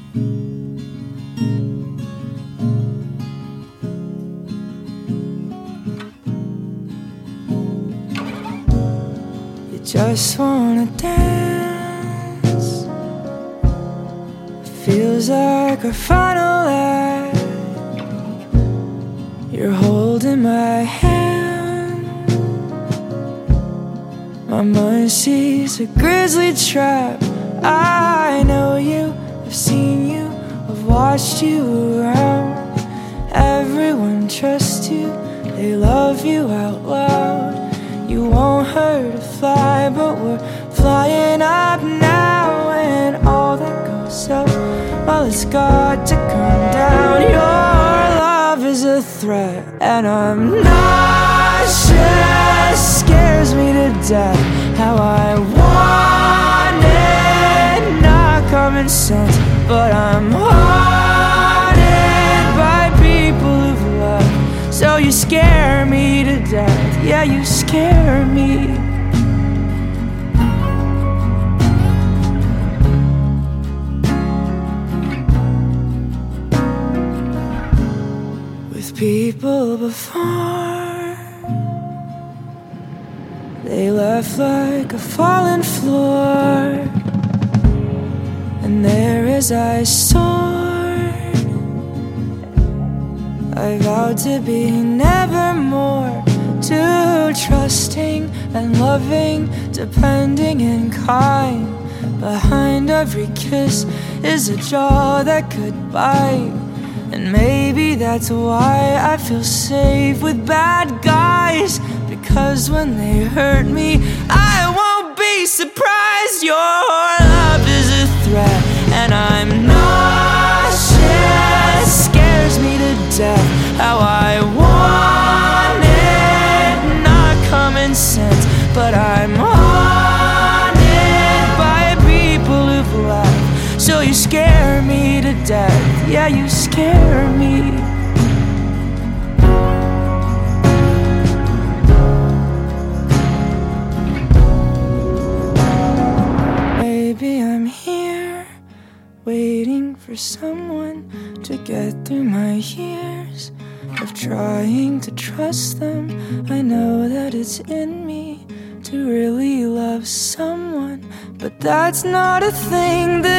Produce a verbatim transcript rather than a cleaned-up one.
Just wanna dance. Feels like our final act. You're holding my hand. My mind sees a grisly trap. I know you, I've seen you, I've watched you around. Everyone trusts you, they love you out loud. You won't hurt a fly, but we're flying up now. And all that goes up, well, it's got to come down. Your love is a threat, and I'm nauseous. Scares me to death how I want it. Not common sense, but I'm haunted by people who've left. So you scare me to death, yeah, you scare me. With people before, they left like a fallen floor, and there as I soared, I vowed to be nevermore too trusting and loving, depending and kind. Behind every kiss is a jaw that could bite, and maybe that's why I feel safe with bad guys, because when they hurt me, I won't be surprised. Your love is a threat, and I'm nauseous. Scares me to death how I want it. Not common sense, but I'm haunted by people who've left. So you scare me to death, yeah, you scare me. Maybe I'm here, waiting for someone to get through my years of trying to trust them. I know that it's in me to really love someone, but that's not a thing that